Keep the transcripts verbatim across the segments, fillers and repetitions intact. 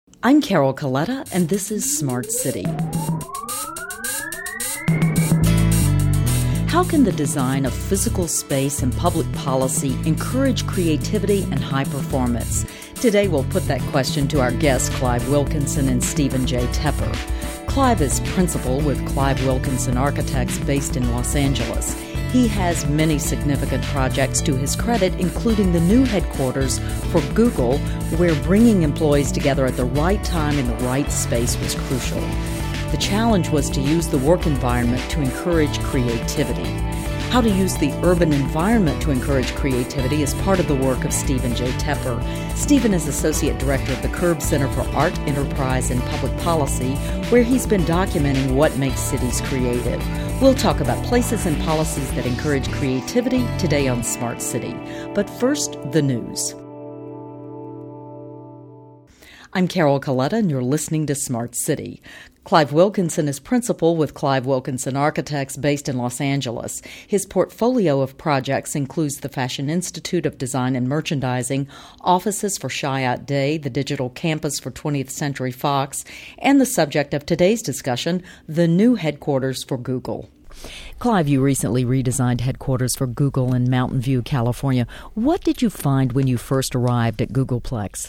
I'm Carol Coletta, and this is Smart City. How can the design of physical space and public policy encourage creativity and high performance? Today we'll put that question to our guests, Clive Wilkinson and Stephen J. Tepper. Clive is principal with Clive Wilkinson Architects based in Los Angeles. He has many significant projects to his credit, including the new headquarters for Google, where bringing employees together at the right time in the right space was crucial. The challenge was to use the work environment to encourage creativity. How to use the urban environment to encourage creativity is part of the work of Stephen J. Tepper. Stephen is Associate Director of the Curb Center for Art, Enterprise, and Public Policy, where he's been documenting what makes cities creative. We'll talk about places and policies that encourage creativity today on Smart City. But first, the news. I'm Carol Coletta, and you're listening to Smart City. Clive Wilkinson is principal with Clive Wilkinson Architects based in Los Angeles. His portfolio of projects includes the Fashion Institute of Design and Merchandising, offices for Chiat Day, the digital campus for twentieth Century Fox, and the subject of today's discussion, the new headquarters for Google. Clive, you recently redesigned headquarters for Google in Mountain View, California. What did you find when you first arrived at Googleplex?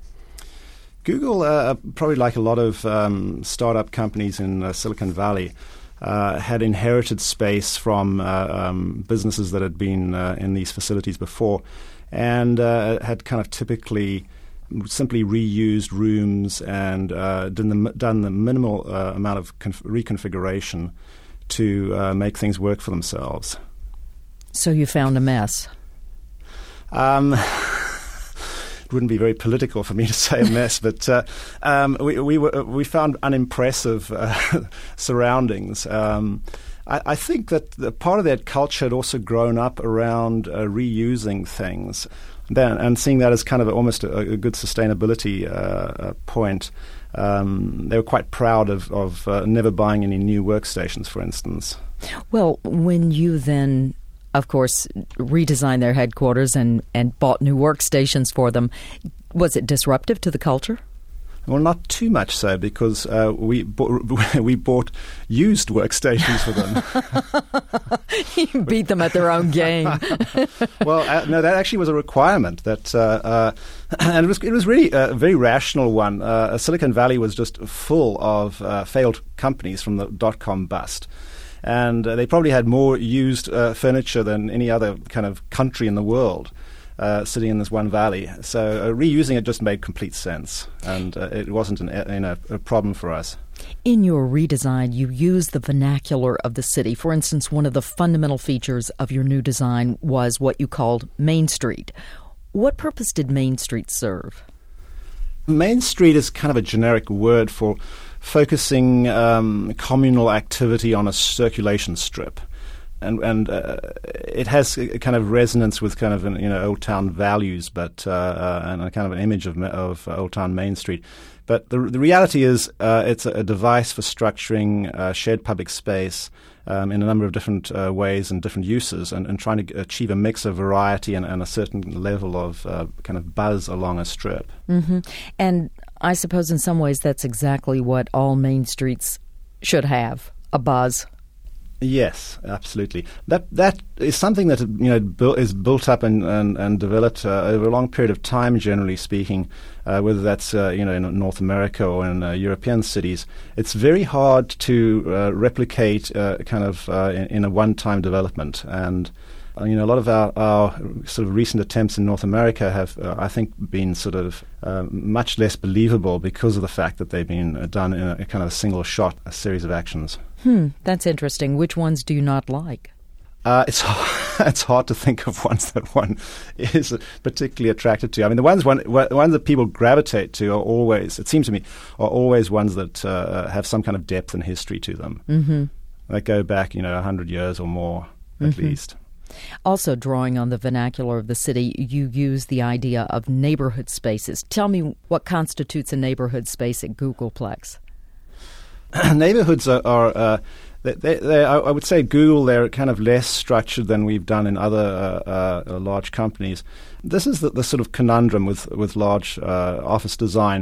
Google, uh, probably like a lot of um, startup companies in uh, Silicon Valley, uh, had inherited space from uh, um, businesses that had been uh, in these facilities before, and uh, had kind of typically simply reused rooms and uh, done, the, done the minimal uh, amount of conf- reconfiguration to uh, make things work for themselves. So you found a mess? Um It wouldn't be very political for me to say a mess, but uh, um, we we, were, we found unimpressive uh, surroundings. Um, I, I think that the part of that culture had also grown up around uh, reusing things, then, and seeing that as kind of a, almost a, a good sustainability uh, uh, point. Um, they were quite proud of, of uh, never buying any new workstations, for instance. Well, when you then, of course, redesigned their headquarters and, and bought new workstations for them, was it disruptive to the culture? Well, not too much so, because uh, we bought, we bought used workstations for them. You beat them at their own game. Well, uh, no, that actually was a requirement. That uh, uh, and it was it was really a very rational one. Uh, Silicon Valley was just full of uh, failed companies from the dot-com bust. And uh, they probably had more used uh, furniture than any other kind of country in the world uh, sitting in this one valley. So uh, reusing it just made complete sense, and uh, it wasn't an, you know, a problem for us. In your redesign, you used the vernacular of the city. For instance, one of the fundamental features of your new design was what you called Main Street. What purpose did Main Street serve? Main Street is kind of a generic word for focusing um, communal activity on a circulation strip, and and uh, it has a kind of resonance with kind of an, you know Old Town values, but uh, uh, and a kind of an image of of Old Town Main Street. But the the reality is, uh, it's a, a device for structuring uh, shared public space um, in a number of different uh, ways and different uses, and, and trying to achieve a mix of variety and, and a certain level of uh, kind of buzz along a strip. Mm-hmm. And I suppose in some ways that's exactly what all main streets should have, a buzz. Yes, absolutely. That that is something that you know built, is built up and and, and developed uh, over a long period of time. Generally speaking, uh, whether that's uh, you know in North America or in uh, European cities, it's very hard to uh, replicate uh, kind of uh, in, in a one-time development. And uh, you know a lot of our, our sort of recent attempts in North America have, uh, I think, been sort of uh, much less believable because of the fact that they've been uh, done in a, a kind of a single shot, a series of actions. Hmm, that's interesting. Which ones do you not like? Uh, it's it's hard to think of ones that one is particularly attracted to. I mean, the ones one the ones that people gravitate to are always, it seems to me, are always ones that uh, have some kind of depth and history to them. Mm-hmm. That go back, you know, a hundred years or more at mm-hmm. least. Also, drawing on the vernacular of the city, you use the idea of neighborhood spaces. Tell me what constitutes a neighborhood space at Googleplex. Neighborhoods are, are uh, they, they, they, I would say Google, they're kind of less structured than we've done in other uh, uh, large companies. This is the, the sort of conundrum with, with large uh, office design.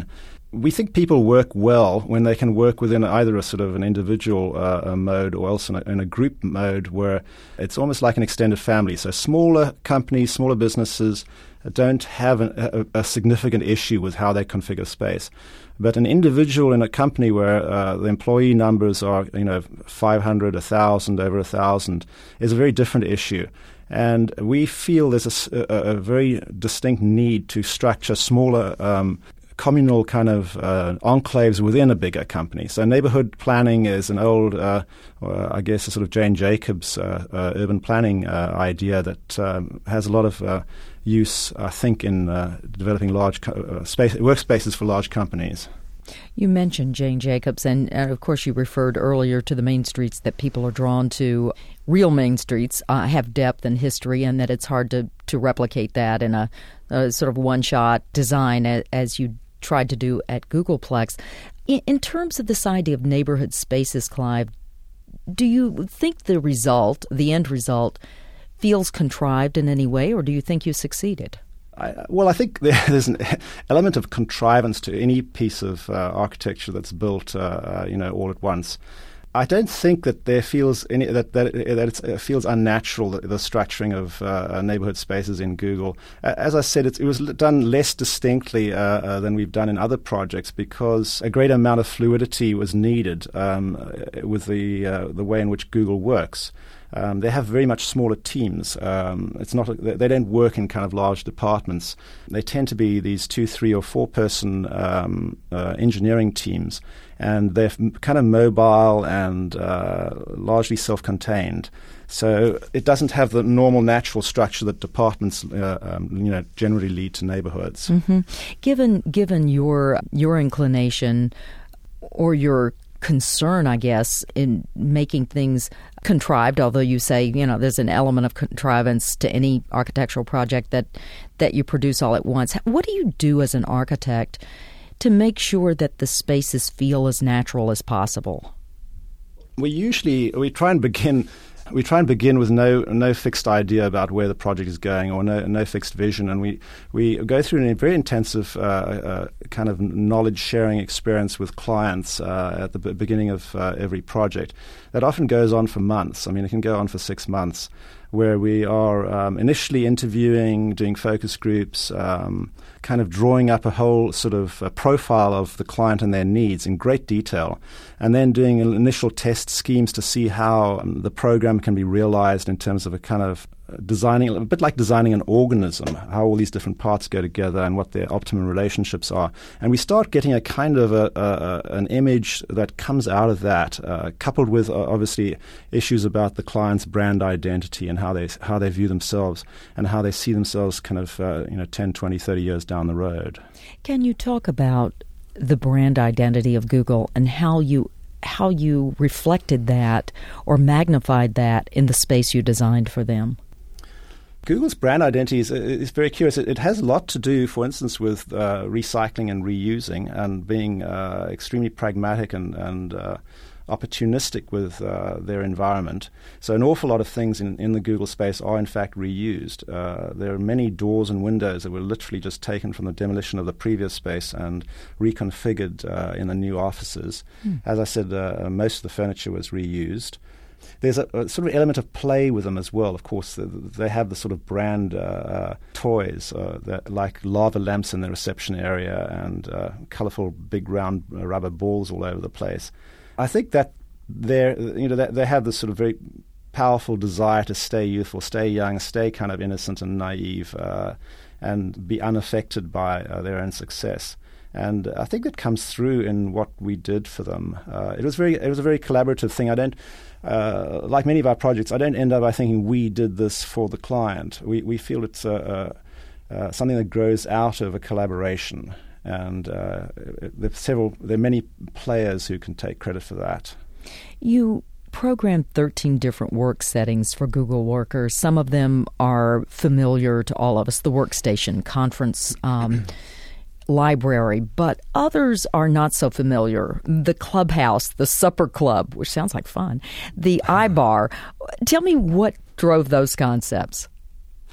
we think people work well when they can work within either a sort of an individual uh, a mode or else in a, in a group mode where it's almost like an extended family. So smaller companies, smaller businesses don't have an, a, a significant issue with how they configure space. But an individual in a company where uh, the employee numbers are, you know, five hundred, one thousand, over one thousand is a very different issue. And we feel there's a, a, a very distinct need to structure smaller um, communal kind of uh, enclaves within a bigger company. So neighborhood planning is an old, uh, uh, I guess, a sort of Jane Jacobs uh, uh, urban planning uh, idea that um, has a lot of uh, use, I think, in uh, developing large co- uh, space, workspaces for large companies. You mentioned Jane Jacobs, and uh, of course you referred earlier to the main streets that people are drawn to. Real main streets uh, have depth and history, and that it's hard to, to replicate that in a, a sort of one-shot design as, as you tried to do at Googleplex. In, in terms of this idea of neighborhood spaces, Clive, do you think the result, the end result, feels contrived in any way, or do you think you succeeded? I, well, I think there's an element of contrivance to any piece of uh, architecture that's built, uh, you know, all at once. I don't think that there feels any that that, that it's, it feels unnatural, the, the structuring of uh, neighborhood spaces in Google. Uh, as I said, it, it was done less distinctly uh, uh, than we've done in other projects because a greater amount of fluidity was needed um, with the uh, the way in which Google works. Um, they have very much smaller teams. Um, it's not a, they don't work in kind of large departments. They tend to be these two, three, or four-person um, uh, engineering teams, and they're kind of mobile and uh, largely self-contained. So it doesn't have the normal natural structure that departments, uh, um, you know, generally lead to neighborhoods. Mm-hmm. Given given your your inclination or your concern, I guess, in making things contrived, although you say, you know, there's an element of contrivance to any architectural project that, that you produce all at once. What do you do as an architect to make sure that the spaces feel as natural as possible? We usually, we try and begin... We try and begin with no no fixed idea about where the project is going or no no fixed vision, and we, we go through a very intensive uh, uh, kind of knowledge sharing experience with clients uh, at the b- beginning of uh, every project. That often goes on for months. I mean, it can go on for six months, where we are um, initially interviewing, doing focus groups, um, kind of drawing up a whole sort of uh, profile of the client and their needs in great detail, and then doing initial test schemes to see how um, the program can be realized in terms of a kind of designing, a bit like designing an organism, how all these different parts go together and what their optimum relationships are. And we start getting a kind of a, a, an image that comes out of that, uh, coupled with uh, obviously issues about the client's brand identity and how they how they view themselves and how they see themselves kind of uh, you know ten, twenty, thirty years down the road. Can you talk about the brand identity of Google and how you how you reflected that or magnified that in the space you designed for them? Google's brand identity is, is very curious. It, it has a lot to do, for instance, with uh, recycling and reusing and being uh, extremely pragmatic and, and uh, opportunistic with uh, their environment. So an awful lot of things in, in the Google space are, in fact, reused. Uh, there are many doors and windows that were literally just taken from the demolition of the previous space and reconfigured uh, in the new offices. Mm. As I said, uh, most of the furniture was reused. There's a, a sort of element of play with them as well. Of course, they have the sort of brand uh, uh, toys, uh, that, like lava lamps in the reception area and uh, colorful big round rubber balls all over the place. I think that they're, you know, they have this sort of very powerful desire to stay youthful, stay young, stay kind of innocent and naive, uh, and be unaffected by uh, their own success. And I think that comes through in what we did for them. Uh, it was very, it was a very collaborative thing. I don't, uh, like many of our projects, I don't end up by thinking we did this for the client. We we feel it's a, a, a something that grows out of a collaboration, and uh, there are several, there are many players who can take credit for that. You programmed thirteen different work settings for Google workers. Some of them are familiar to all of us: the workstation, conference. Um, library, but others are not so familiar. The clubhouse, the supper club, which sounds like fun, the iBar. Tell me what drove those concepts.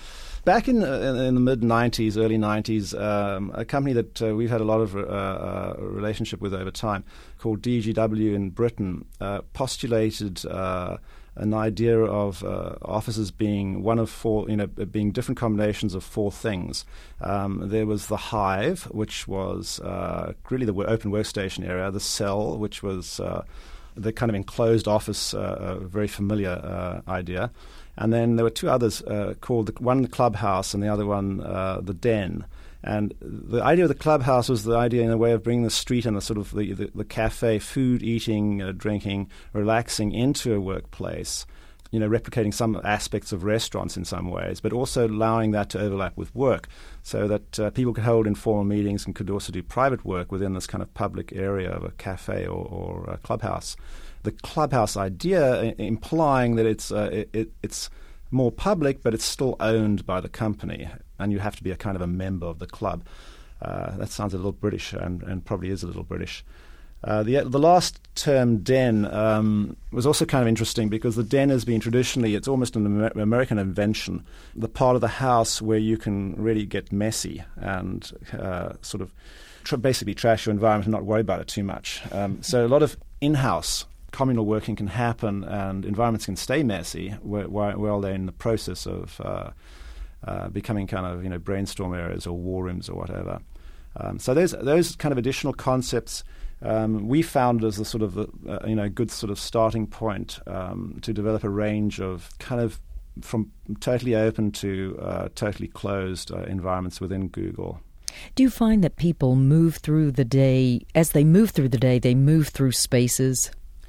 Back in, uh, in the mid nineties, early nineties, um, a company that uh, we've had a lot of uh, uh, relationship with over time, called D G W in Britain, uh, postulated uh, an idea of uh, offices being one of four, you know, being different combinations of four things. Um, there was the Hive, which was uh, really the open workstation area, the Cell, which was uh, the kind of enclosed office, uh, a very familiar uh, idea. And then there were two others uh, called, the, one the Clubhouse and the other one uh, the Den. And the idea of the Clubhouse was the idea in a way of bringing the street and the sort of the, the, the cafe, food, eating, uh, drinking, relaxing into a workplace, you know, replicating some aspects of restaurants in some ways, but also allowing that to overlap with work so that uh, people could hold informal meetings and could also do private work within this kind of public area of a cafe or, or a clubhouse. The clubhouse idea I- implying that it's uh, it, it, it's more public, but it's still owned by the company, and you have to be a kind of a member of the club. Uh, that sounds a little British, and, and probably is a little British. Uh, the the last term, den, um, was also kind of interesting because the den has been traditionally, it's almost an Amer- American invention, the part of the house where you can really get messy and uh, sort of tr- basically trash your environment and not worry about it too much. Um, so a lot of in-house communal working can happen and environments can stay messy while, while they're in the process of uh, uh, becoming kind of, you know, brainstorm areas or war rooms or whatever. Um, so those those kind of additional concepts um, we found as a sort of a, uh, you know good sort of starting point um, to develop a range of kind of from totally open to uh, totally closed uh, environments within Google. Do you find that people move through the day, as they move through the day, they move through spaces?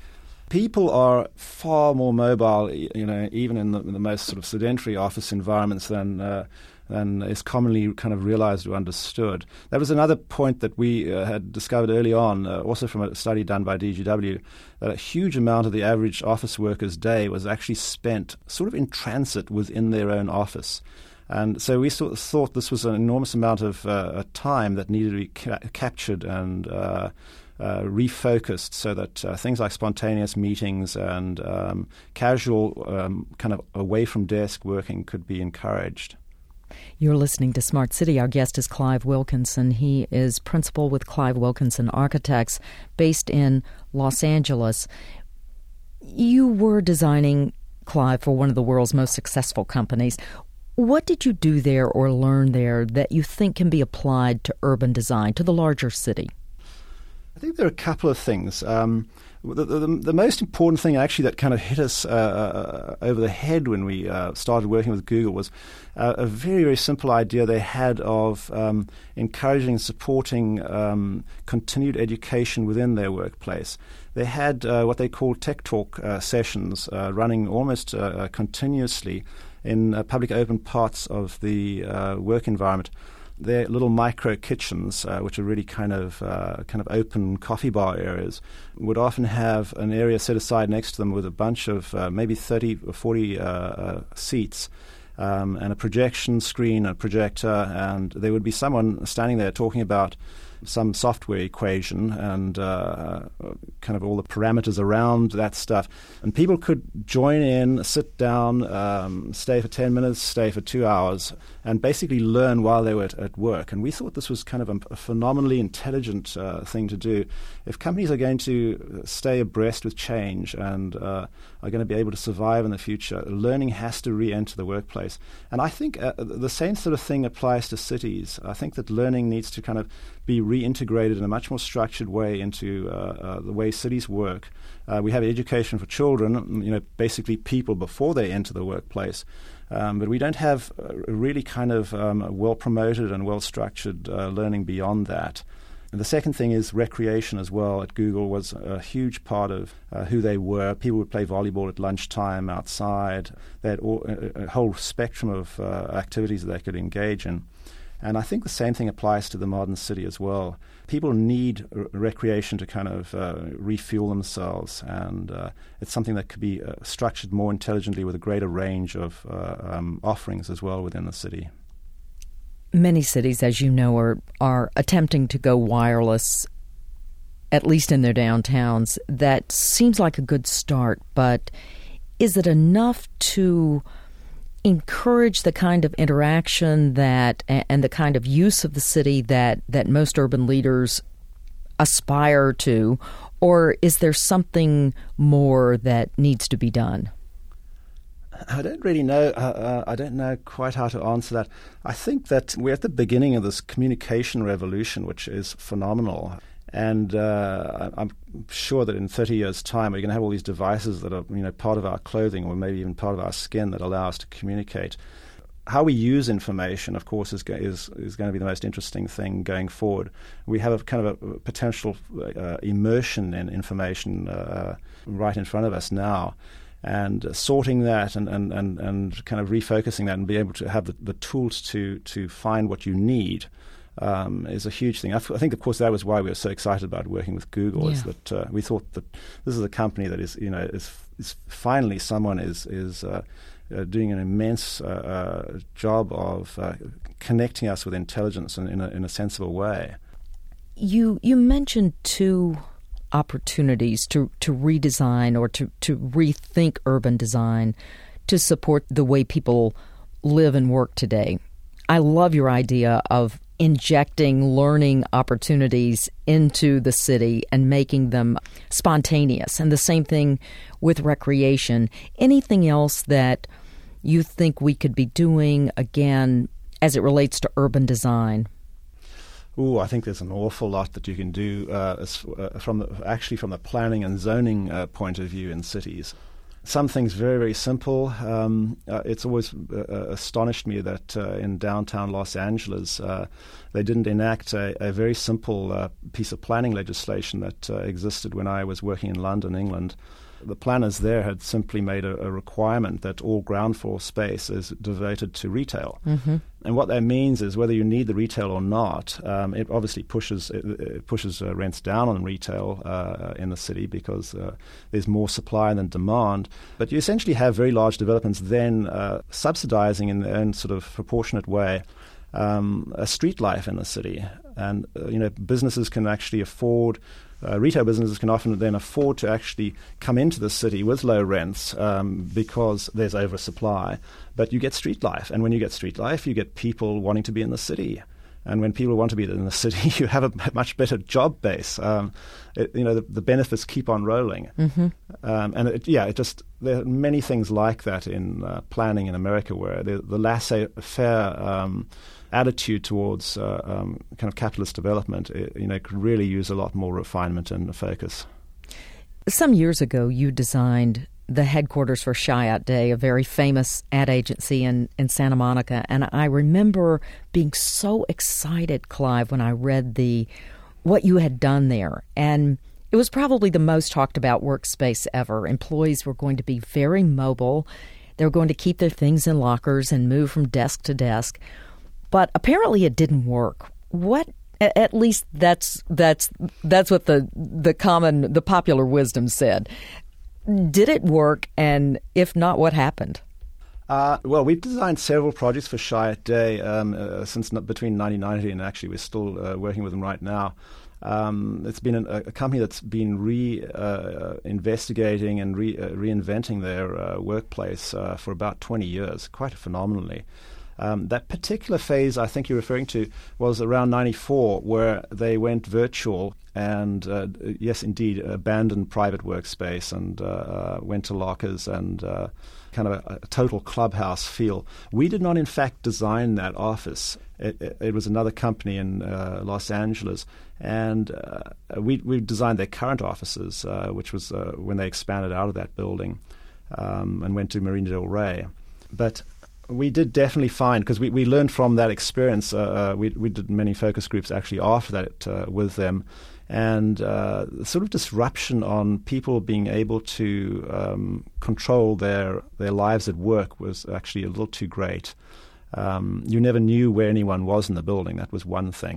People are far more mobile, you know, even in the, in the most sort of sedentary office environments than uh, than is commonly kind of realized or understood. That was another point that we uh, had discovered early on, uh, also from a study done by D G W, that a huge amount of the average office worker's day was actually spent sort of in transit within their own office. And so we sort of thought this was an enormous amount of uh, time that needed to be ca- captured and uh, uh, refocused so that uh, things like spontaneous meetings and um, casual um, kind of away-from-desk working could be encouraged. You're listening to Smart City. Our guest is Clive Wilkinson. He is principal with Clive Wilkinson Architects based in Los Angeles. You were designing, Clive, for one of the world's most successful companies. What did you do there or learn there that you think can be applied to urban design, to the larger city? I think there are a couple of things. Um, the, the, the most important thing actually that kind of hit us uh, over the head when we uh, started working with Google was uh, a very, very simple idea they had of um, encouraging and supporting um, continued education within their workplace. They had uh, what they called Tech Talk uh, sessions uh, running almost uh, continuously in uh, public open parts of the uh, work environment. They're little micro kitchens, uh, which are really kind of uh, kind of open coffee bar areas, would often have an area set aside next to them with a bunch of uh, maybe thirty or forty uh, uh, seats um, and a projection screen, a projector, and there would be someone standing there talking about some software equation and uh, kind of all the parameters around that stuff. And people could join in, sit down, um, stay for ten minutes, stay for two hours, and basically learn while they were at, at work. And we thought this was kind of a, a phenomenally intelligent uh, thing to do. If companies are going to stay abreast with change and uh, are going to be able to survive in the future, learning has to re-enter the workplace. And I think uh, the same sort of thing applies to cities. I think that learning needs to kind of be reintegrated in a much more structured way into uh, uh, the way cities work. Uh, we have education for children, you know, basically people before they enter the workplace. Um, but we don't have a really kind of um, well-promoted and well-structured uh, learning beyond that. And the second thing is recreation as well. At Google was a huge part of uh, who they were. People would play volleyball at lunchtime outside. They had all, a, a whole spectrum of uh, activities that they could engage in. And I think the same thing applies to the modern city as well. People need r- recreation to kind of uh, refuel themselves, and uh, it's something that could be uh, structured more intelligently with a greater range of uh, um, offerings as well within the city. Many cities, as you know, are, are attempting to go wireless, at least in their downtowns. That seems like a good start, but is it enough to encourage the kind of interaction that and the kind of use of the city that, that most urban leaders aspire to, or is there something more that needs to be done? I don't really know. Uh, uh, I don't know quite how to answer that. I think that we're at the beginning of this communication revolution, which is phenomenal. And uh, I'm sure that in thirty years' time, we're going to have all these devices that are, you know, part of our clothing or maybe even part of our skin that allow us to communicate. How we use information, of course, is, go- is, is going to be the most interesting thing going forward. We have a kind of a potential uh, immersion in information uh, right in front of us now. And uh, sorting that and, and, and, and kind of refocusing that and be able to have the, the tools to, to find what you need Um, is a huge thing. I, f- I think, of course, that was why we were so excited about working with Google. Yeah. Is that uh, we thought that this is a company that is, you know, is, is finally someone is is uh, uh, doing an immense uh, uh, job of uh, connecting us with intelligence in, in, a, in a sensible way. You you mentioned two opportunities to, to redesign or to, to rethink urban design to support the way people live and work today. I love your idea of injecting learning opportunities into the city and making them spontaneous. And the same thing with recreation. Anything else that you think we could be doing, again, as it relates to urban design? Ooh, I think there's an awful lot that you can do uh, as, uh, from the, actually from the planning and zoning uh, point of view in cities. Some things very, very simple. Um, uh, it's always uh, astonished me that uh, in downtown Los Angeles, uh, they didn't enact a, a very simple uh, piece of planning legislation that uh, existed when I was working in London, England. The planners there had simply made a, a requirement that all ground floor space is devoted to retail. Mm-hmm. And what that means is whether you need the retail or not, um, it obviously pushes it, it pushes uh, rents down on retail uh, in the city because uh, there's more supply than demand. But you essentially have very large developments then uh, subsidizing in their own sort of proportionate way um, a street life in the city. And uh, you know, businesses can actually afford Uh, retail businesses can often then afford to actually come into the city with low rents um, because there's oversupply. But you get street life. And when you get street life, you get people wanting to be in the city. And when people want to be in the city, you have a much better job base. Um, it, you know, the, the benefits keep on rolling. Mm-hmm. Um, and it, yeah, it just there are many things like that in uh, planning in America where the, the laissez-faire um, attitude towards uh, um, kind of capitalist development, it, you know, could really use a lot more refinement and focus. Some years ago, you designed the headquarters for Chiat Day, a very famous ad agency in, in Santa Monica. And I remember being so excited, Clive, when I read the what you had done there. And it was probably the most talked about workspace ever. Employees were going to be very mobile. They were going to keep their things in lockers and move from desk to desk. But apparently it didn't work. What? At least that's that's that's what the the common the popular wisdom said. Did it work? And if not, what happened? Uh, well, we've designed several projects for Chiat Day um, uh, since n- between nineteen ninety and actually we're still uh, working with them right now. Um, it's been an, a company that's been re uh, investigating and re, uh, reinventing their uh, workplace uh, for about twenty years, quite phenomenally. Um, that particular phase I think you're referring to was around ninety-four, where they went virtual and, uh, yes, indeed, abandoned private workspace and uh, uh, went to lockers and uh, kind of a, a total clubhouse feel. We did not, in fact, design that office. It, it, it was another company in uh, Los Angeles, and uh, we, we designed their current offices, uh, which was uh, when they expanded out of that building um, and went to Marina del Rey. But we did definitely find, because we, we learned from that experience, uh, uh, we, we did many focus groups actually after that uh, with them, and uh, the sort of disruption on people being able to um, control their, their lives at work was actually a little too great. Um, you never knew where anyone was in the building. That was one thing.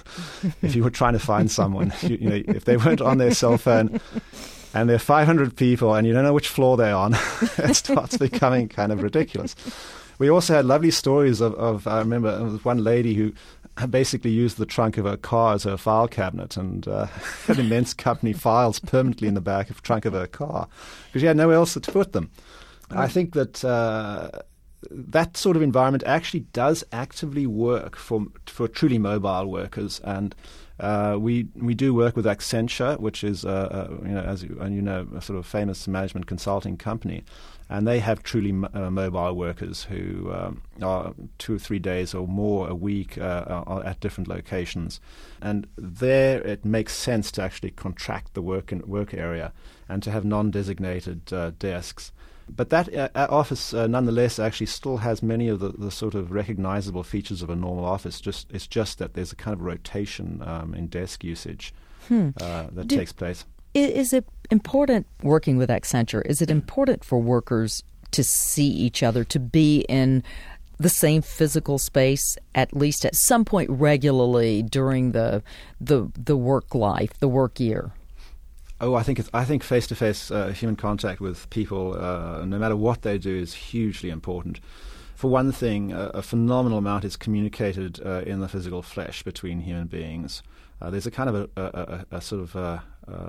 If you were trying to find someone, you, you know, if they weren't on their cell phone, and there are five hundred people and you don't know which floor they're on, it starts becoming kind of ridiculous. We also had lovely stories of, of I remember there was one lady who basically used the trunk of her car as her file cabinet and uh, had immense company files permanently in the back of the trunk of her car because she had nowhere else to put them. I think that uh, that sort of environment actually does actively work for for truly mobile workers, and uh, we we do work with Accenture, which is uh, uh, you know as you, and you know a sort of famous management consulting company, and they have truly m- uh, mobile workers who um, are two or three days or more a week uh, are at different locations, and there it makes sense to actually contract the work in, work area and to have non-designated uh, desks. But that uh, office, uh, nonetheless, actually still has many of the, the sort of recognizable features of a normal office. Just It's just that there's a kind of rotation um, in desk usage hmm. uh, that Do, takes place. Is it important, working with Accenture, is it important for workers to see each other, to be in the same physical space, at least at some point regularly during the the, the work life, the work year? Oh, I think it's, I think face-to-face uh, human contact with people, uh, no matter what they do, is hugely important. For one thing, uh, a phenomenal amount is communicated uh, in the physical flesh between human beings. Uh, there's a kind of a, a, a, a sort of a,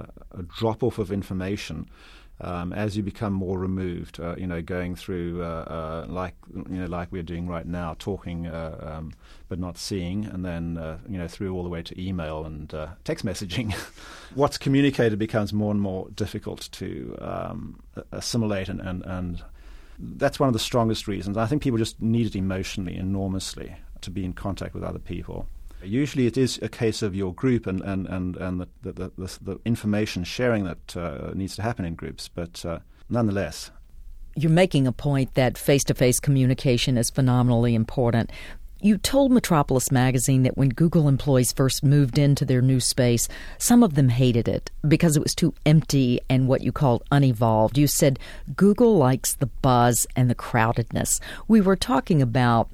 a drop-off of information um, as you become more removed. Uh, you know, going through uh, uh, like you know, like we're doing right now, talking uh, um, but not seeing, and then uh, you know, through all the way to email and uh, text messaging. What's communicated becomes more and more difficult to um, assimilate, and, and, and that's one of the strongest reasons. I think people just need it emotionally enormously to be in contact with other people. Usually it is a case of your group and, and, and, and the, the, the, the information sharing that uh, needs to happen in groups, but uh, nonetheless. You're making a point that face-to-face communication is phenomenally important. You told Metropolis Magazine that when Google employees first moved into their new space, some of them hated it because it was too empty and what you called unevolved. You said Google likes the buzz and the crowdedness. We were talking about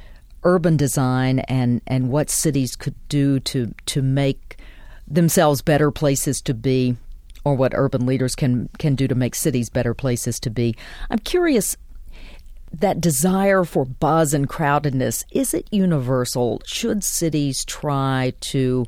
urban design and, and what cities could do to to make themselves better places to be, or what urban leaders can, can do to make cities better places to be. I'm curious, that desire for buzz and crowdedness, is it universal? Should cities try to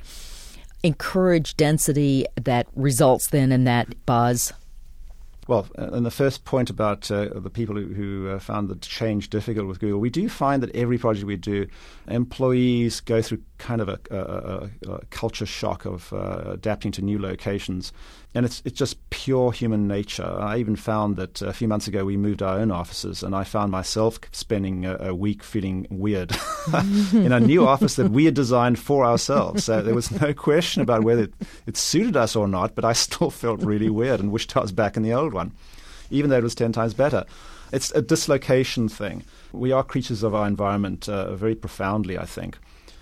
encourage density that results then in that buzz? Well, and the first point about uh, the people who, who uh, found the change difficult with Google, we do find that every project we do, employees go through kind of a, a, a, a culture shock of uh, adapting to new locations. And it's it's just pure human nature. I even found that a few months ago we moved our own offices, and I found myself spending a, a week feeling weird in a new office that we had designed for ourselves. So there was no question about whether it, it suited us or not, but I still felt really weird and wished I was back in the old one, even though it was ten times better. It's a dislocation thing. We are creatures of our environment uh, very profoundly, I think.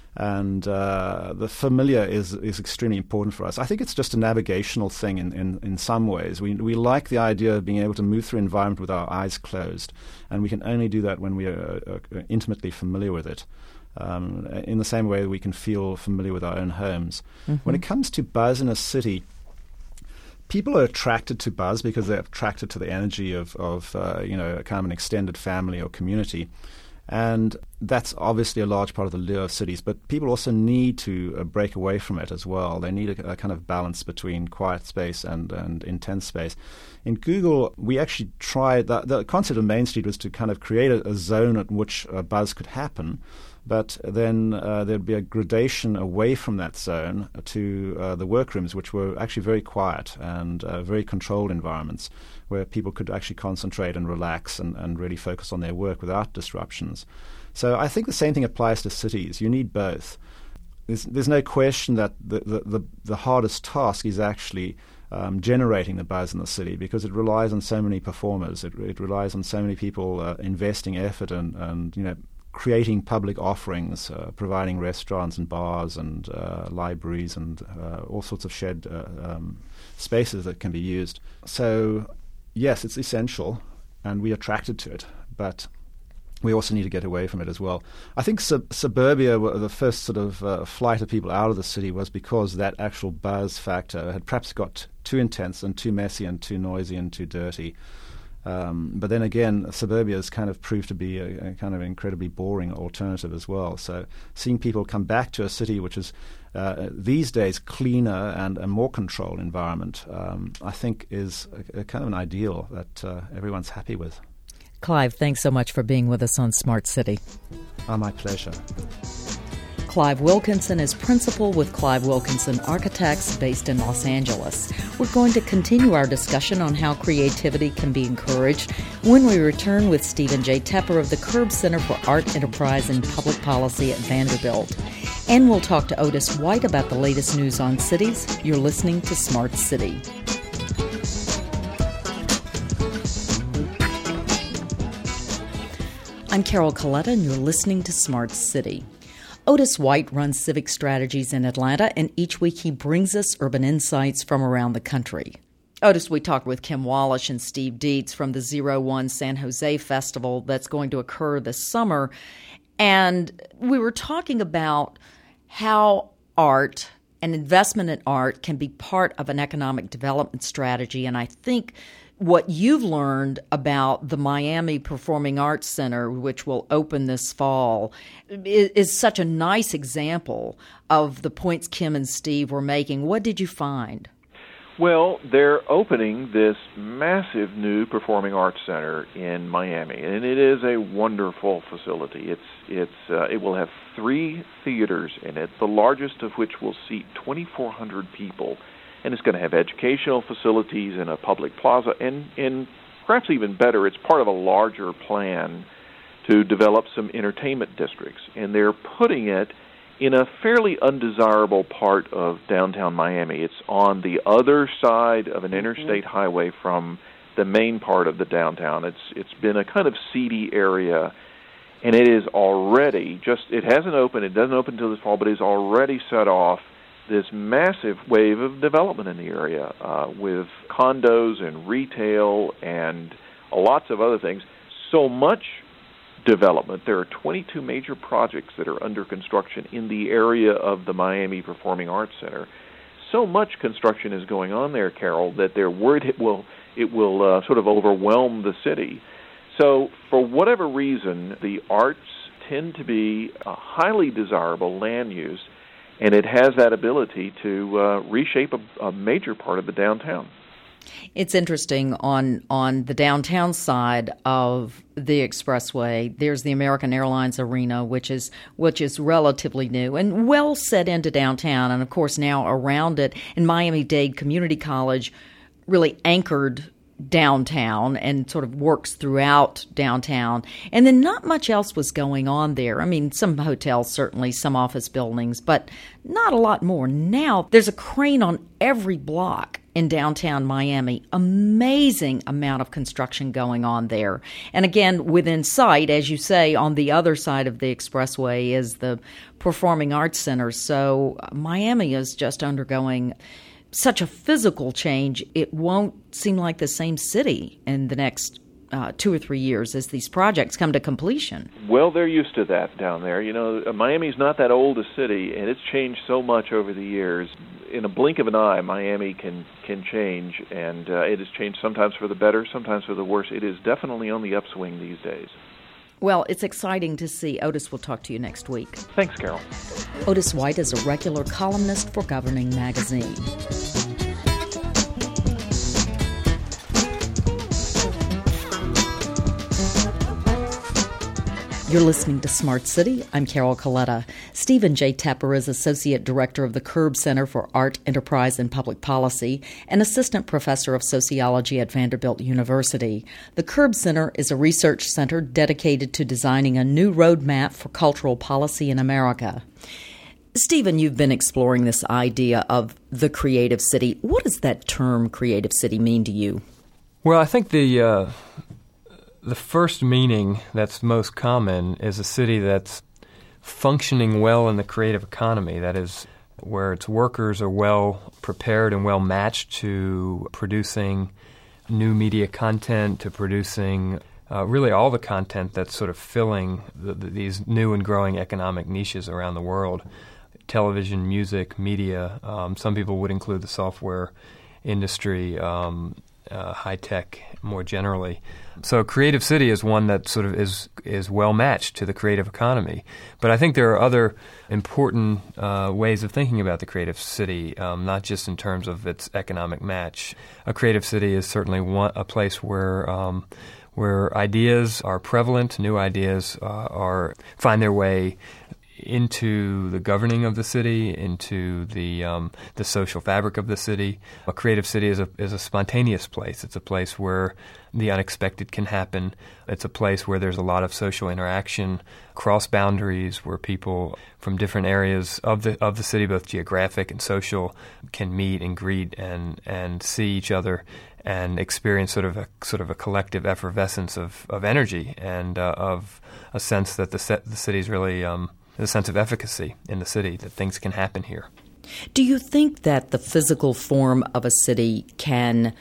And uh, the familiar is is extremely important for us. I think it's just a navigational thing in, in, in some ways. We we like the idea of being able to move through an environment with our eyes closed, and we can only do that when we are, are intimately familiar with it. Um, in the same way we can feel familiar with our own homes. Mm-hmm. When it comes to buzz in a city, people are attracted to buzz because they're attracted to the energy of, of uh, you know, kind of an extended family or community. And that's obviously a large part of the lure of cities, but people also need to uh, break away from it as well. They need a, a kind of balance between quiet space and, and intense space. In Google, we actually tried, the, the concept of Main Street was to kind of create a, a zone at which a buzz could happen, but then uh, there'd be a gradation away from that zone to uh, the workrooms, which were actually very quiet and uh, very controlled environments where people could actually concentrate and relax and, and really focus on their work without disruptions. So I think the same thing applies to cities. You need both. There's, there's no question that the, the, the, the hardest task is actually um, generating the buzz in the city, because it relies on so many performers. It, it relies on so many people uh, investing effort and, and you know, creating public offerings, uh, providing restaurants and bars and uh, libraries and uh, all sorts of shared uh, um, spaces that can be used. So, yes, it's essential, and we're attracted to it, but we also need to get away from it as well. I think sub- suburbia, the first sort of uh, flight of people out of the city, was because that actual buzz factor had perhaps got too intense and too messy and too noisy and too dirty. Um, but then again, suburbia has kind of proved to be a, a kind of incredibly boring alternative as well. So seeing people come back to a city which is uh, these days cleaner and a more controlled environment, um, I think is a, a kind of an ideal that uh, everyone's happy with. Clive, thanks so much for being with us on Smart City. Oh, my pleasure. Clive Wilkinson is principal with Clive Wilkinson Architects based in Los Angeles. We're going to continue our discussion on how creativity can be encouraged when we return with Stephen J. Tepper of the Curb Center for Art, Enterprise, and Public Policy at Vanderbilt. And we'll talk to Otis White about the latest news on cities. You're listening to Smart City. I'm Carol Coletta, and you're listening to Smart City. Otis White runs Civic Strategies in Atlanta, and each week he brings us urban insights from around the country. Otis, we talked with Kim Wallish and Steve Dietz from the Zero One San Jose Festival that's going to occur this summer, and we were talking about how art and investment in art can be part of an economic development strategy, and I think what you've learned about the Miami Performing Arts Center, which will open this fall, is, is such a nice example of the points Kim and Steve were making. What did you find? Well, they're opening this massive new Performing Arts Center in Miami, and it is a wonderful facility. It's it's uh, it will have three theaters in it, the largest of which will seat twenty-four hundred people. And it's going to have educational facilities and a public plaza, and, and perhaps even better, it's part of a larger plan to develop some entertainment districts. And they're putting it in a fairly undesirable part of downtown Miami. It's on the other side of an interstate mm-hmm. highway from the main part of the downtown. It's it's been a kind of seedy area, and it is already just, it hasn't opened, it doesn't open until this fall, but it's already set off this massive wave of development in the area uh, with condos and retail and lots of other things. So much development. There are twenty-two major projects that are under construction in the area of the Miami Performing Arts Center. So much construction is going on there, Carol, that they're worried it will it will uh, sort of overwhelm the city. So for whatever reason, the arts tend to be a highly desirable land use, and it has that ability to uh, reshape a, a major part of the downtown. It's interesting, on on the downtown side of the expressway, there's the American Airlines Arena, which is which is relatively new and well set into downtown, and of course now around it, and Miami-Dade Community College really anchored downtown and sort of works throughout downtown. And then not much else was going on there. I mean, some hotels, certainly, some office buildings, but not a lot more. Now there's a crane on every block in downtown Miami. Amazing amount of construction going on there. And again, within sight, as you say, on the other side of the expressway is the Performing Arts Center. So Miami is just undergoing such a physical change, it won't seem like the same city in the next uh, two or three years as these projects come to completion. Well, they're used to that down there. You know, Miami's not that old a city, and it's changed so much over the years. In a blink of an eye, Miami can, can change, and uh, it has changed sometimes for the better, sometimes for the worse. It is definitely on the upswing these days. Well, it's exciting to see. Otis, we'll talk to you next week. Thanks, Carol. Otis White is a regular columnist for Governing Magazine. You're listening to Smart City. I'm Carol Coletta. Stephen J. Tepper is Associate Director of the Curb Center for Art, Enterprise, and Public Policy and Assistant Professor of Sociology at Vanderbilt University. The Curb Center is a research center dedicated to designing a new roadmap for cultural policy in America. Stephen, you've been exploring this idea of the creative city. What does that term creative city mean to you? Well, I think the uh, the first meaning that's most common is a city that's functioning well in the creative economy, that is, where its workers are well prepared and well matched to producing new media content, to producing uh, really all the content that's sort of filling the, the, these new and growing economic niches around the world. Television, music, media. Um, some people would include the software industry, um, uh, high tech more generally. So creative city is one that sort of is is well matched to the creative economy. But I think there are other important uh, ways of thinking about the creative city, um, not just in terms of its economic match. A creative city is certainly one, a place where um, where ideas are prevalent, new ideas uh, are find their way into the governing of the city, into the um, the social fabric of the city. A creative city is a is a spontaneous place. It's a place where the unexpected can happen. It's a place where there's a lot of social interaction, cross boundaries, where people from different areas of the of the city, both geographic and social, can meet and greet and and see each other and experience sort of a sort of a collective effervescence of, of energy and uh, of a sense that the set, the city's really um, the sense of efficacy in the city, that things can happen here. Do you think that the physical form of a city can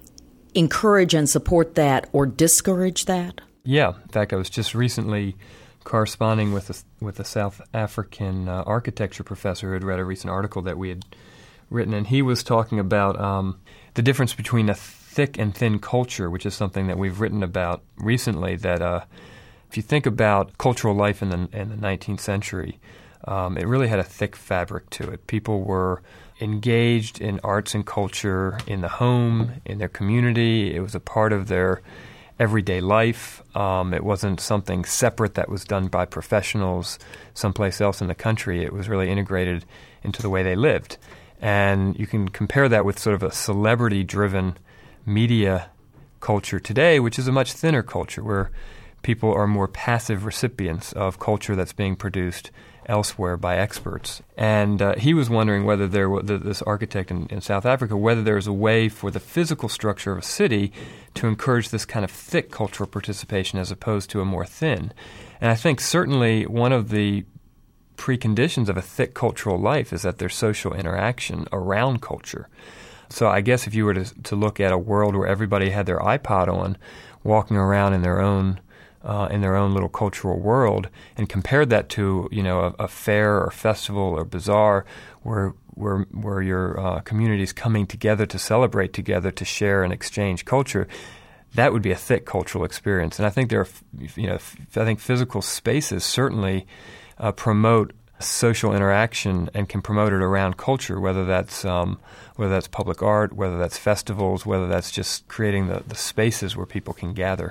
encourage and support that or discourage that? Yeah. In fact, I was just recently corresponding with a, with a South African uh, architecture professor who had read a recent article that we had written, and he was talking about um, the difference between a thick and thin culture, which is something that we've written about recently, that uh, if you think about cultural life in the, in the nineteenth century, um, it really had a thick fabric to it. People were engaged in arts and culture in the home, in their community. It was a part of their everyday life. Um, it wasn't something separate that was done by professionals someplace else in the country. It was really integrated into the way they lived. And you can compare that with sort of a celebrity-driven media culture today, which is a much thinner culture, where people are more passive recipients of culture that's being produced elsewhere by experts. And uh, he was wondering whether there was, this architect in, in South Africa, whether there's a way for the physical structure of a city to encourage this kind of thick cultural participation as opposed to a more thin. And I think certainly one of the preconditions of a thick cultural life is that there's social interaction around culture. So I guess if you were to, to look at a world where everybody had their iPod on, walking around in their own Uh, in their own little cultural world, and compared that to, you know, a, a fair or festival or bazaar where where where your uh, community is coming together to celebrate together, to share and exchange culture, that would be a thick cultural experience. And I think there are, you know, I think physical spaces certainly uh, promote social interaction and can promote it around culture, whether that's um, whether that's public art, whether that's festivals, whether that's just creating the, the spaces where people can gather.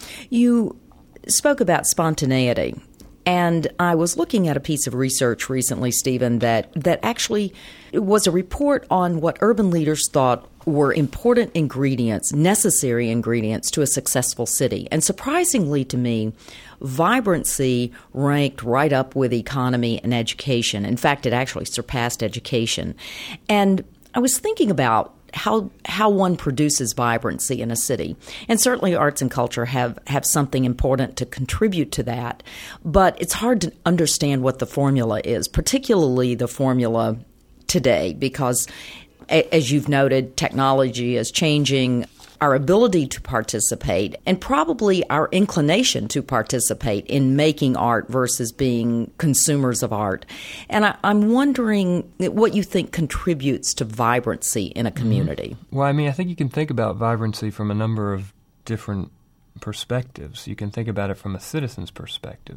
You spoke about spontaneity, and I was looking at a piece of research recently, Stephen, that, that actually was a report on what urban leaders thought were important ingredients, necessary ingredients to a successful city. And surprisingly to me, vibrancy ranked right up with economy and education. In fact, it actually surpassed education. And I was thinking about how how one produces vibrancy in a city. And certainly arts and culture have, have something important to contribute to that. But it's hard to understand what the formula is, particularly the formula today, because as you've noted, technology is changing our ability to participate and probably our inclination to participate in making art versus being consumers of art. And I, I'm wondering what you think contributes to vibrancy in a community. Mm-hmm. Well, I mean, I think you can think about vibrancy from a number of different perspectives. You can think about it from a citizen's perspective.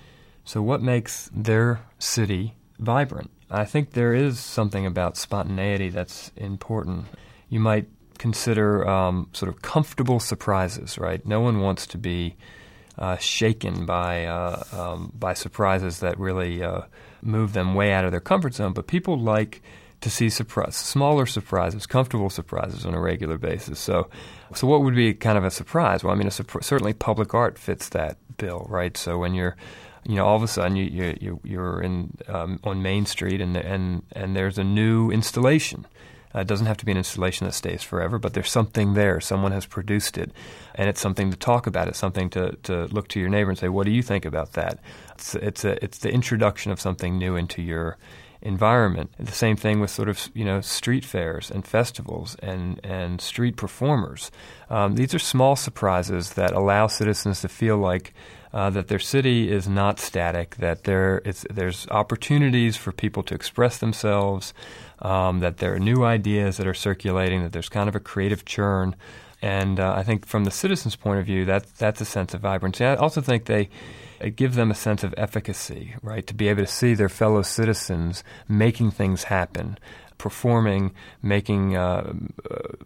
So what makes their city vibrant? I think there is something about spontaneity that's important. You might consider um, sort of comfortable surprises, right? No one wants to be uh, shaken by uh, um, by surprises that really uh, move them way out of their comfort zone. But people like to see surprise, smaller surprises, comfortable surprises on a regular basis. So, so what would be kind of a surprise? Well, I mean, a surpri- certainly public art fits that bill, right? So when you're You know, all of a sudden you, you, you're in um, on Main Street, and and and there's a new installation. Uh, it doesn't have to be an installation that stays forever, but there's something there. Someone has produced it, and it's something to talk about. It's something to, to look to your neighbor and say, "What do you think about that?" It's it's a it's the introduction of something new into your environment. And the same thing with sort of, you know, street fairs and festivals and and street performers. Um, these are small surprises that allow citizens to feel like Uh, that their city is not static, that there it's, there's opportunities for people to express themselves, um, that there are new ideas that are circulating, that there's kind of a creative churn. And uh, I think from the citizens' point of view, that, that's a sense of vibrancy. I also think they it gives them a sense of efficacy, right, to be able to see their fellow citizens making things happen, performing, making uh, uh,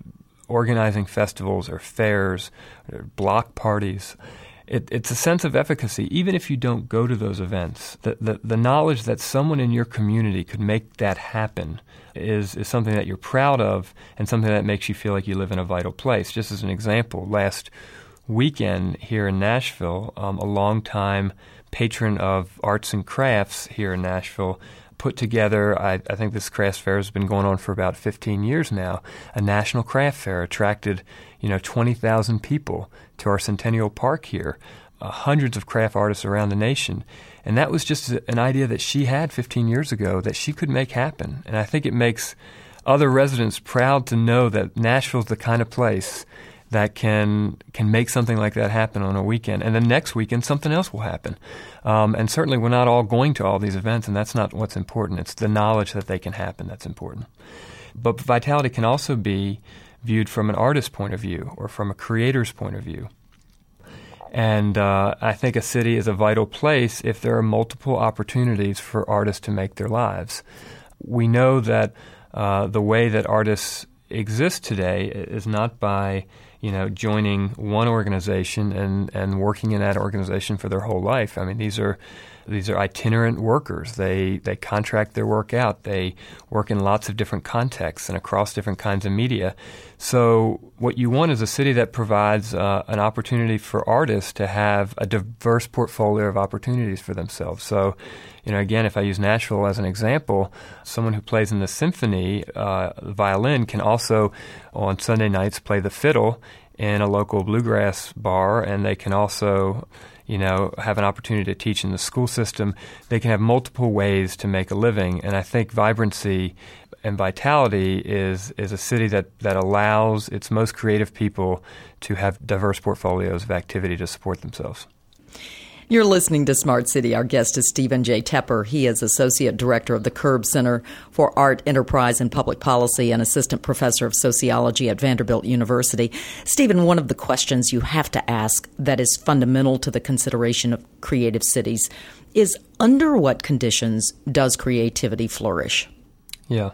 organizing festivals or fairs or block parties. It, it's a sense of efficacy, even if you don't go to those events. The, the, the knowledge that someone in your community could make that happen is, is something that you're proud of and something that makes you feel like you live in a vital place. Just as an example, last weekend here in Nashville, um, a longtime patron of arts and crafts here in Nashville put together, I, I think this craft fair has been going on for about fifteen years now, a national craft fair, attracted, you know, twenty thousand people to our Centennial Park here, uh, hundreds of craft artists around the nation. And that was just an idea that she had fifteen years ago that she could make happen. And I think it makes other residents proud to know that Nashville's the kind of place that can can make something like that happen on a weekend. And then next weekend, something else will happen. Um, and certainly we're not all going to all these events, and that's not what's important. It's the knowledge that they can happen that's important. But vitality can also be viewed from an artist's point of view or from a creator's point of view. And uh, I think a city is a vital place if there are multiple opportunities for artists to make their lives. We know that uh, the way that artists exist today is not by, you know, joining one organization and, and working in that organization for their whole life. I mean, these are these are itinerant workers. They they contract their work out. They work in lots of different contexts and across different kinds of media. So what you want is a city that provides uh, an opportunity for artists to have a diverse portfolio of opportunities for themselves. So, you know, again, if I use Nashville as an example, someone who plays in the symphony, uh, the violin, can also on Sunday nights play the fiddle in a local bluegrass bar, and they can also, you know, have an opportunity to teach in the school system. They can have multiple ways to make a living, and I think vibrancy and vitality is is a city that, that allows its most creative people to have diverse portfolios of activity to support themselves. You're listening to Smart City. Our guest is Stephen J. Tepper. He is Associate Director of the Curb Center for Art, Enterprise, and Public Policy and Assistant Professor of Sociology at Vanderbilt University. Stephen, one of the questions you have to ask that is fundamental to the consideration of creative cities is, under what conditions does creativity flourish? Yeah.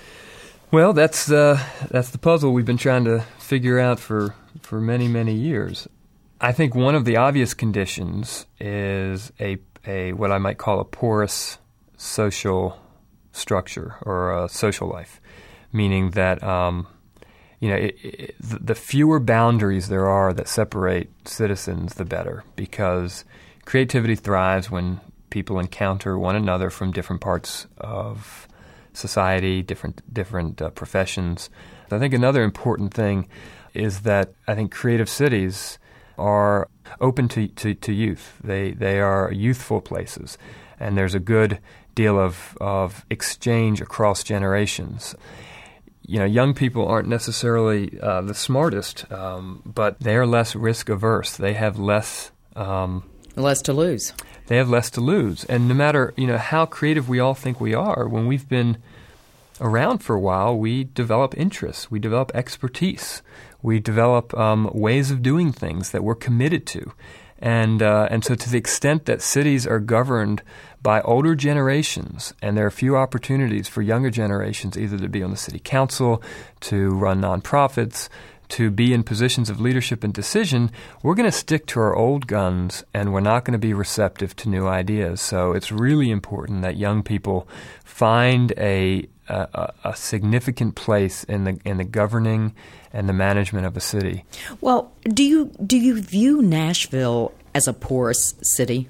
Well, that's uh, that's the puzzle we've been trying to figure out for, for many, many years. I think one of the obvious conditions is a a what I might call a porous social structure or a social life, meaning that um, you know it, it, the fewer boundaries there are that separate citizens, the better, because creativity thrives when people encounter one another from different parts of society, different different uh, professions. I think another important thing is that I think creative cities are open to, to, to youth. They they are youthful places, and there's a good deal of, of exchange across generations. You know, young people aren't necessarily uh, the smartest, um, but they're less risk averse. They have less um, less to lose. They have less to lose, and no matter you know how creative we all think we are, when we've been around for a while, we develop interests, we develop expertise. We develop um, ways of doing things that we're committed to. And uh, and so to the extent that cities are governed by older generations and there are few opportunities for younger generations either to be on the city council, to run nonprofits, to be in positions of leadership and decision, we're going to stick to our old guns and we're not going to be receptive to new ideas. So it's really important that young people find a a, a significant place in the in the governing and the management of a city. Well, do you do you view Nashville as a porous city?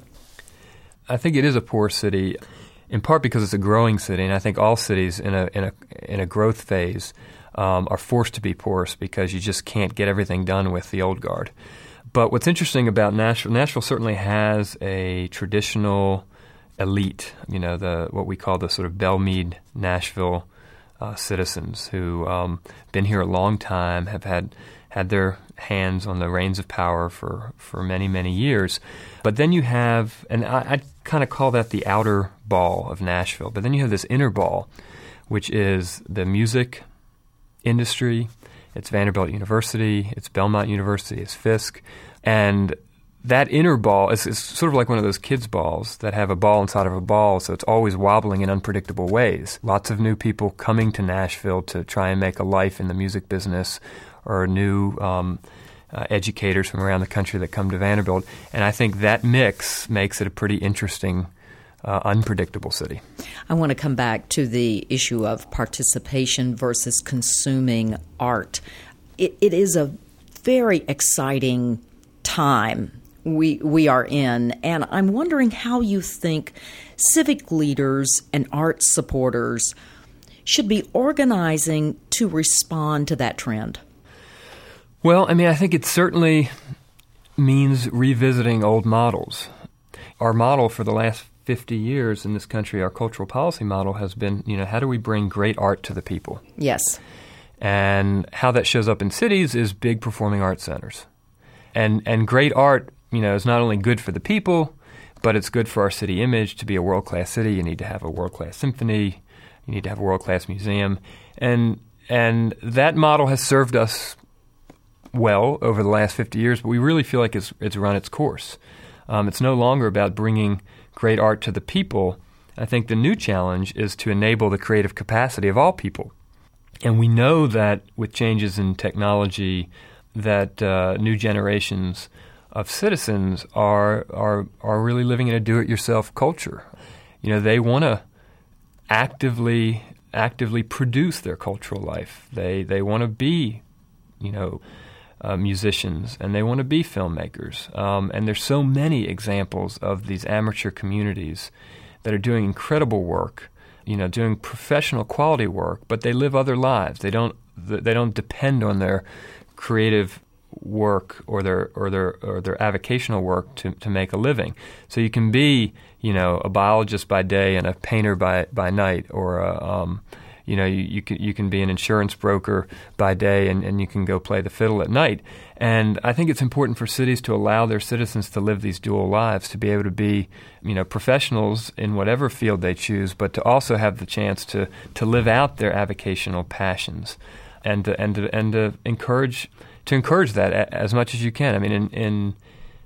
I think it is a poor city, in part because it's a growing city, and I think all cities in a in a in a growth phase um, are forced to be porous because you just can't get everything done with the old guard. But what's interesting about Nashville, Nashville certainly has a traditional elite, you know, the what we call the sort of Bellmead Nashville uh, citizens who um, been here a long time, have had had their hands on the reins of power for, for many, many years. But then you have, and I, I kind of call that the outer ball of Nashville, but then you have this inner ball, which is the music industry, it's Vanderbilt University, it's Belmont University, it's Fisk, and that inner ball is, is sort of like one of those kids' balls that have a ball inside of a ball, so it's always wobbling in unpredictable ways. Lots of new people coming to Nashville to try and make a life in the music business or new um, uh, educators from around the country that come to Vanderbilt. And I think that mix makes it a pretty interesting, uh, unpredictable city. I want to come back to the issue of participation versus consuming art. It, it is a very exciting time we we are in, and I'm wondering how you think civic leaders and art supporters should be organizing to respond to that trend. Well, I mean, I think it certainly means revisiting old models. Our model for the last fifty years in this country, our cultural policy model, has been, you know, how do we bring great art to the people? Yes. And how that shows up in cities is big performing arts centers. And and great art, you know, is not only good for the people, but it's good for our city image. To be a world-class city, you need to have a world-class symphony, you need to have a world-class museum. And and that model has served us well over the last fifty years, but we really feel like it's it's run its course. Um, it's no longer about bringing great art to the people. I think the new challenge is to enable the creative capacity of all people. And we know that with changes in technology, that uh, new generations of citizens are are are really living in a do-it-yourself culture. You know, they want to actively actively produce their cultural life. They they want to be, you know, uh, musicians, and they want to be filmmakers. Um, and there's so many examples of these amateur communities that are doing incredible work, you know, doing professional quality work, but they live other lives. They don't they don't depend on their creative work or their or their or their avocational work to, to make a living. So you can be, you know, a biologist by day and a painter by by night, or a, um, you know, you, you can you can be an insurance broker by day and, and you can go play the fiddle at night. And I think it's important for cities to allow their citizens to live these dual lives, to be able to be, you know, professionals in whatever field they choose, but to also have the chance to to live out their avocational passions, and to, and to, and to encourage to encourage that as much as you can. I mean, in in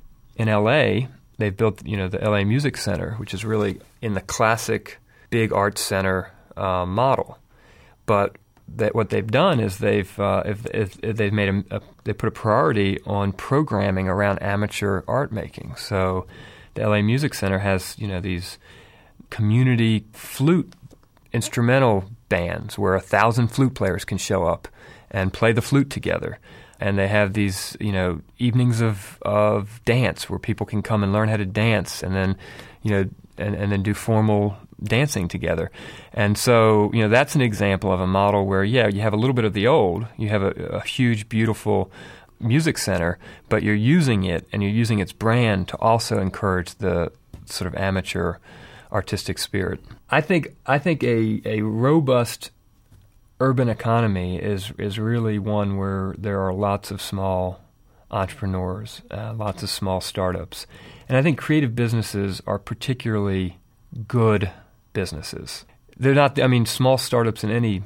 in L A, they've built, you know, the L A Music Center, which is really in the classic big arts center uh, model. But that what they've done is they've uh, if, if, if they've made a, a they put a priority on programming around amateur art making. So the L A Music Center has, you know, these community flute instrumental bands where a thousand flute players can show up and play the flute together. And they have these, you know, evenings of, of dance where people can come and learn how to dance, and then, you know, and, and then do formal dancing together. And so, you know, that's an example of a model where, yeah, you have a little bit of the old, you have a, a huge, beautiful music center, but you're using it and you're using its brand to also encourage the sort of amateur artistic spirit. I think I think a, a robust urban economy is is really one where there are lots of small entrepreneurs, uh, lots of small startups. And I think creative businesses are particularly good businesses. They're not, I mean, small startups in any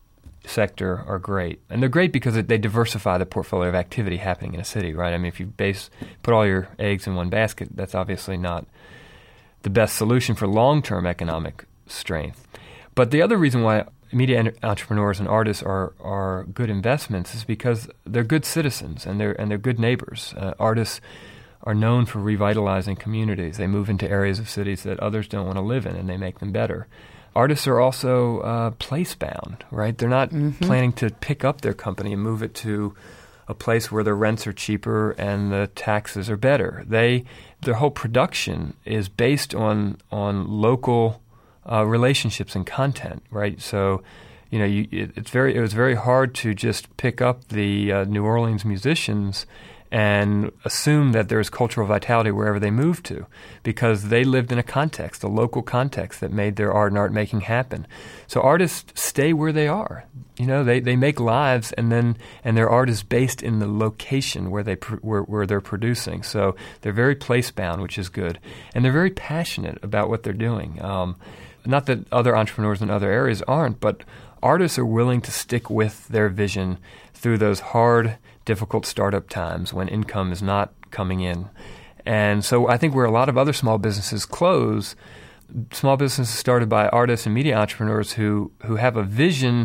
sector are great. And they're great because they diversify the portfolio of activity happening in a city, right? I mean, if you base put all your eggs in one basket, that's obviously not the best solution for long-term economic strength. But the other reason why media entrepreneurs and artists are, are good investments is because they're good citizens and they're and they're good neighbors. Uh, artists are known for revitalizing communities. They move into areas of cities that others don't want to live in, and they make them better. Artists are also uh, place-bound, right? They're not mm-hmm. planning to pick up their company and move it to a place where the rents are cheaper and the taxes are better. They their whole production is based on on local Uh, relationships and content, right? So, you know, you, it, it's very it was very hard to just pick up the uh, New Orleans musicians and assume that there's cultural vitality wherever they moved to, because they lived in a context, a local context that made their art and art making happen. So artists stay where they are. You know, they, they make lives, and then and their art is based in the location where they pr- where, where they're producing. So they're very place bound, which is good, and they're very passionate about what they're doing. Um, Not that other entrepreneurs in other areas aren't, but artists are willing to stick with their vision through those hard, difficult startup times when income is not coming in. And so I think where a lot of other small businesses close, small businesses started by artists and media entrepreneurs who, who have a vision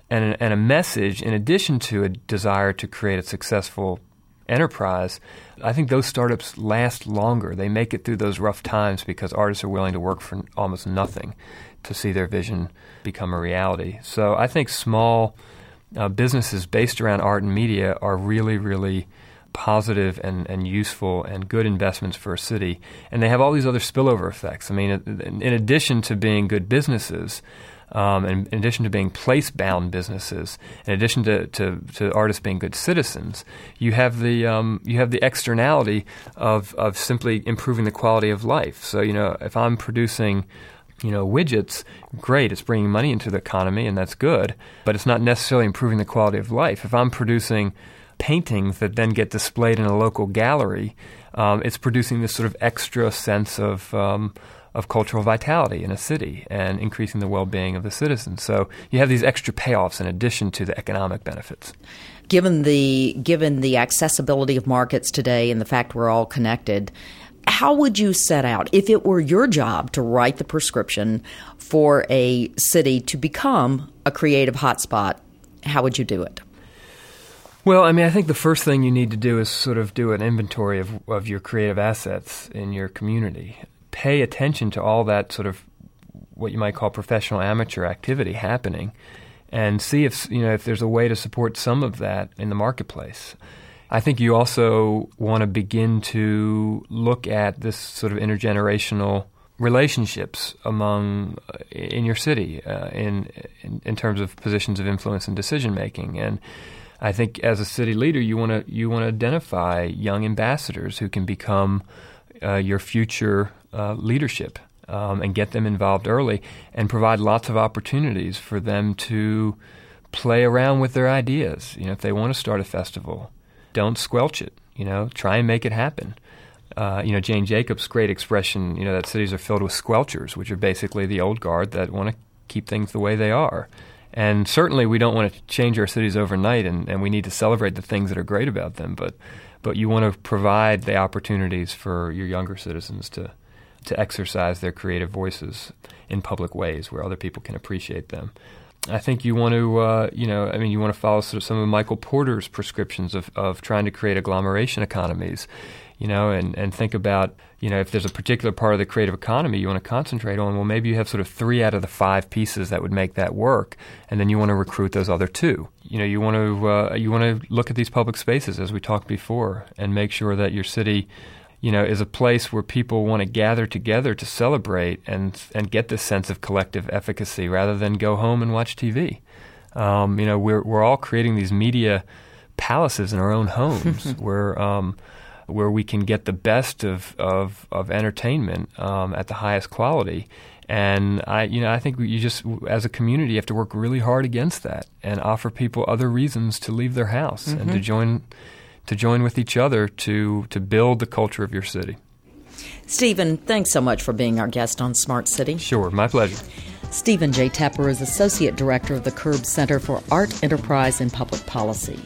and a, and a message in addition to a desire to create a successful enterprise, I think those startups last longer. They make it through those rough times because artists are willing to work for almost nothing to see their vision become a reality. So I think small uh, businesses based around art and media are really, really positive and, and useful and good investments for a city. And they have all these other spillover effects. I mean, in addition to being good businesses, Um, and in addition to being place-bound businesses, in addition to, to, to artists being good citizens, you have the um, you have the externality of of simply improving the quality of life. So, you know, if I'm producing, you know, widgets, great, it's bringing money into the economy, and that's good, but it's not necessarily improving the quality of life. If I'm producing paintings that then get displayed in a local gallery, um, it's producing this sort of extra sense of um, of cultural vitality in a city and increasing the well-being of the citizens. So you have these extra payoffs in addition to the economic benefits. Given the given the accessibility of markets today and the fact we're all connected, how would you set out, if it were your job to write the prescription for a city to become a creative hotspot, how would you do it? Well, I mean, I think the first thing you need to do is sort of do an inventory of, of your creative assets in your community. Pay attention to all that sort of what you might call professional amateur activity happening, and see if you know if there's a way to support some of that in the marketplace. I think you also want to begin to look at this sort of intergenerational relationships among uh, in your city uh, in, in in terms of positions of influence and decision making. And I think as a city leader, you want to you want to identify young ambassadors who can become uh, your future Uh, leadership um, and get them involved early and provide lots of opportunities for them to play around with their ideas. You know, if they want to start a festival, don't squelch it. You know, try and make it happen. Uh, you know, Jane Jacobs' great expression, you know, that cities are filled with squelchers, which are basically the old guard that want to keep things the way they are. And certainly we don't want to change our cities overnight, and, and we need to celebrate the things that are great about them, but but you want to provide the opportunities for your younger citizens to to exercise their creative voices in public ways where other people can appreciate them. I think you want to, uh, you know, I mean, you want to follow sort of some of Michael Porter's prescriptions of, of trying to create agglomeration economies, you know, and, and think about, you know, if there's a particular part of the creative economy you want to concentrate on, well, maybe you have sort of three out of the five pieces that would make that work, and then you want to recruit those other two. You know, you want to uh, you want to look at these public spaces, as we talked before, and make sure that your city, you know, is a place where people want to gather together to celebrate and and get this sense of collective efficacy rather than go home and watch T V. Um, you know, we're we're all creating these media palaces in our own homes where um, where we can get the best of of, of entertainment um, at the highest quality. And I, you know, I think you just, as a community, have to work really hard against that and offer people other reasons to leave their house mm-hmm. and to join. to join with each other to to build the culture of your city. Stephen, thanks so much for being our guest on Smart City. Sure, my pleasure. Stephen J. Tepper is Associate Director of the Curb Center for Art, Enterprise, and Public Policy.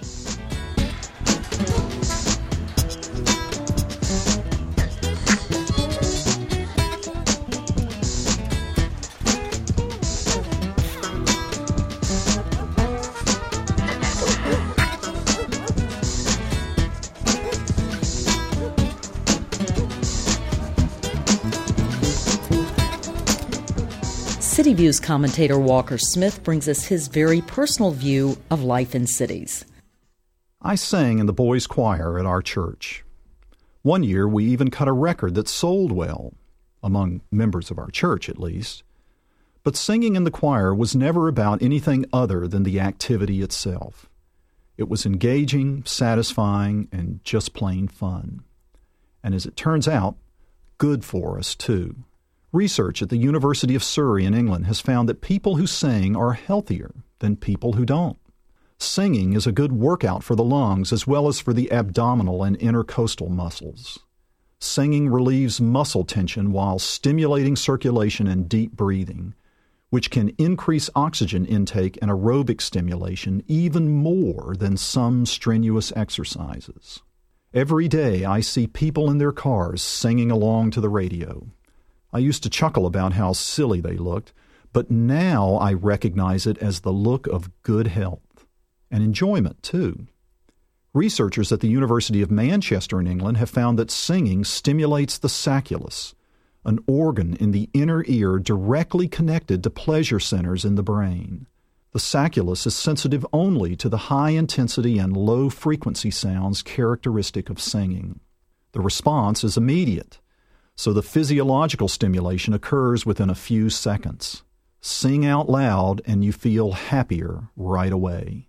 City Views commentator Walker Smith brings us his very personal view of life in cities. I sang in the boys' choir at our church. One year we even cut a record that sold well, among members of our church at least. But singing in the choir was never about anything other than the activity itself. It was engaging, satisfying, and just plain fun. And as it turns out, good for us too. Research at the University of Surrey in England has found that people who sing are healthier than people who don't. Singing is a good workout for the lungs as well as for the abdominal and intercostal muscles. Singing relieves muscle tension while stimulating circulation and deep breathing, which can increase oxygen intake and aerobic stimulation even more than some strenuous exercises. Every day I see people in their cars singing along to the radio. I used to chuckle about how silly they looked, But now I recognize it as the look of good health and enjoyment, too. Researchers at the University of Manchester in England have found that singing stimulates the sacculus, an organ in the inner ear directly connected to pleasure centers in the brain. The sacculus is sensitive only to the high-intensity and low-frequency sounds characteristic of singing. The response is immediate, so the physiological stimulation occurs within a few seconds. Sing out loud and you feel happier right away.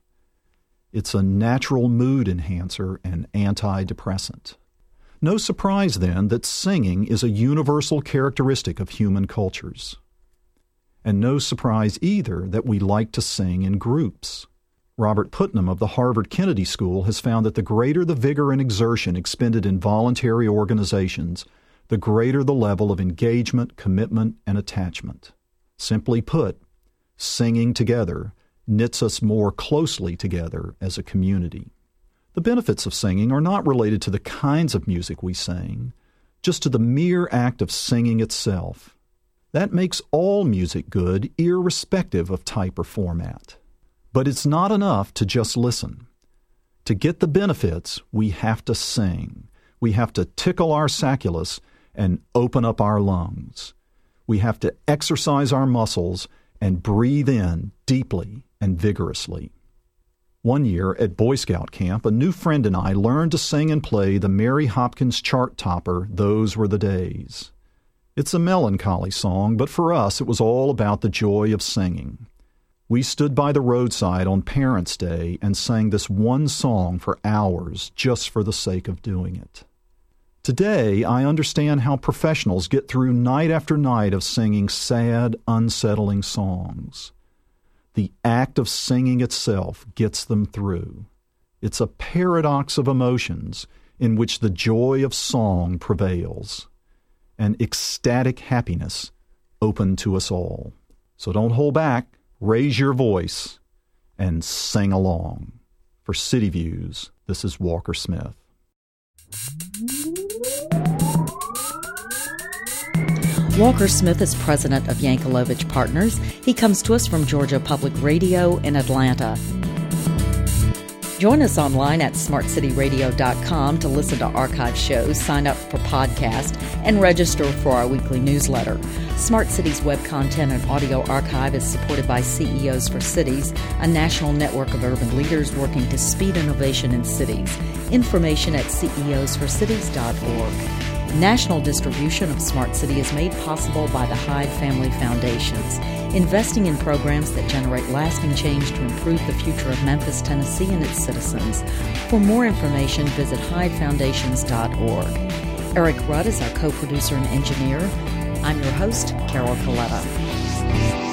It's a natural mood enhancer and antidepressant. No surprise, then, that singing is a universal characteristic of human cultures. And no surprise either that we like to sing in groups. Robert Putnam of the Harvard Kennedy School has found that the greater the vigor and exertion expended in voluntary organizations, the greater the level of engagement, commitment, and attachment. Simply put, singing together knits us more closely together as a community. The benefits of singing are not related to the kinds of music we sing, just to the mere act of singing itself. That makes all music good, irrespective of type or format. But it's not enough to just listen. To get the benefits, we have to sing. We have to tickle our sacculus and open up our lungs. We have to exercise our muscles and breathe in deeply and vigorously. One year at Boy Scout camp, a new friend and I learned to sing and play the Mary Hopkins chart topper, Those Were the Days. It's a melancholy song, but for us it was all about the joy of singing. We stood by the roadside on Parents' Day and sang this one song for hours just for the sake of doing it. Today, I understand how professionals get through night after night of singing sad, unsettling songs. The act of singing itself gets them through. It's a paradox of emotions in which the joy of song prevails, an ecstatic happiness open to us all. So don't hold back, raise your voice, and sing along. For City Views, this is Walker Smith. Walker Smith is president of Yankelovich Partners. He comes to us from Georgia Public Radio in Atlanta. Join us online at smart city radio dot com to listen to archive shows, sign up for podcasts, and register for our weekly newsletter. Smart Cities web content and audio archive is supported by C E Os for Cities, a national network of urban leaders working to speed innovation in cities. Information at c e os for cities dot org. National distribution of Smart City is made possible by the Hyde Family Foundations, investing in programs that generate lasting change to improve the future of Memphis, Tennessee, and its citizens. For more information, visit hyde foundations dot org. Eric Rudd is our co-producer and engineer. I'm your host, Carol Coletta.